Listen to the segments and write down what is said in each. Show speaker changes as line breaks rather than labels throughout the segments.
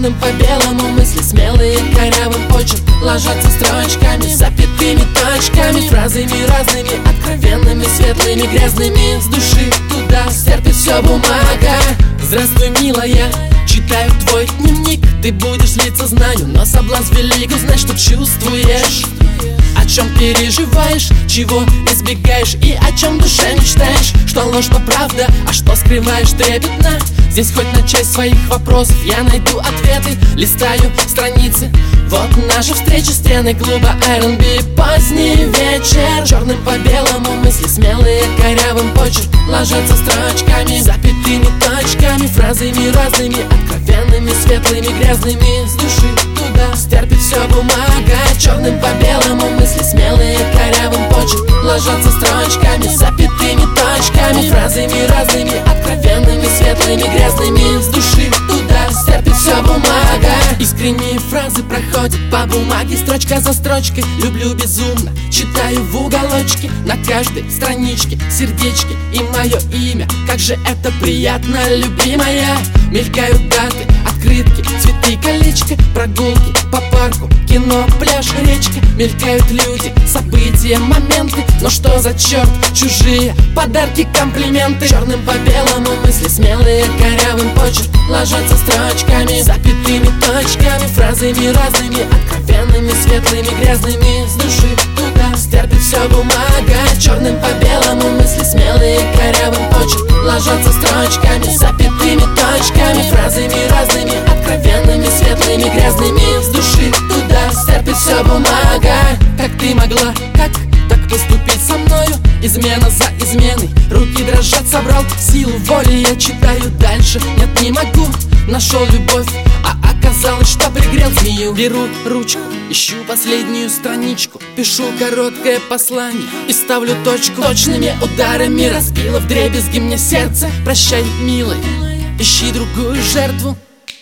черным по белому мысли смелые, корявым почерк ложатся строчками, запятыми точками, фразами разными, откровенными, светлыми, грязными. С души туда стерпит все бумага. Здравствуй, милая, читаю твой дневник. Ты будешь злиться, знаю, но соблазн велик. Узнай, что чувствуешь, о чем переживаешь, чего избегаешь и о чем в душе мечтаешь. Что ложь, но правда, а что скрываешь трепетно. Здесь хоть на часть своих вопросов я найду ответы. Листаю страницы, вот наша встреча, стены клуба R&B. Поздний вечер, черным по белому мысли смелые, корявым почерк ложатся строчками, запятыми точками, фразами разными, откровенными, светлыми, грязными. С души туда стерпит все бумага. Черным по белому мысли смелые, корявым почерк ложатся строчками, запятыми точками, фразами разными, откровенными, светлыми, грязными. С души туда стерпит все бумага. Искренние фразы проходят по бумаге, строчка за строчкой. Люблю безумно, читаю в уголочке, на каждой страничке сердечки и мое имя. Как же это приятно, любимая. Мелькают даты, открытки, цветы, колечко, прогулки по парку, кино, пляж, речка. Мелькают люди, события, моменты. Но что за черт, чужие подарки, комплименты. Черным по белому мысли смелые, корявым почерк ложатся строчками, запятыми точками, фразами разными, откровенными, светлыми, грязными. С души туда стерпит все бумага. Черным по белому мысли смелые, корявым почерк ложатся строчками, запятыми точками, фразами разными, откровенными, светлыми, грязными. С души туда стерпит все бумага. Как ты могла, как так поступить со мною? Измена за изменой, руки дрожат, собрал силу воли, я читаю дальше. Нет, не могу, нашел любовь, а оказалось, что пригрел змею. Беру ручку, ищу последнюю страничку, пишу короткое послание и ставлю точку. Точными ударами разбила вдребезги мне сердце. Прощай, милый, ищи другую жертву.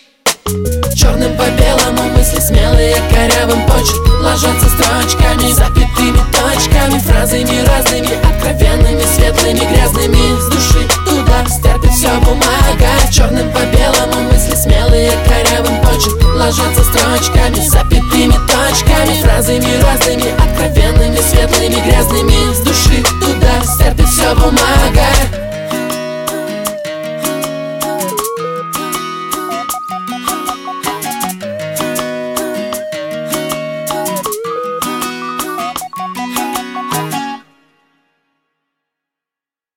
Черным по белому мысли смелые, корявым почерк ложатся строчками, запятыми точками, фразами разными, откровенными, светлыми, грязными. С души туда стерпит все бумага. Черным по белому мысли смелые, корявым почерк ложатся строчками, запятыми точками, фразами разными, откровенными, светлыми, грязными. С души туда стерпит все бумага.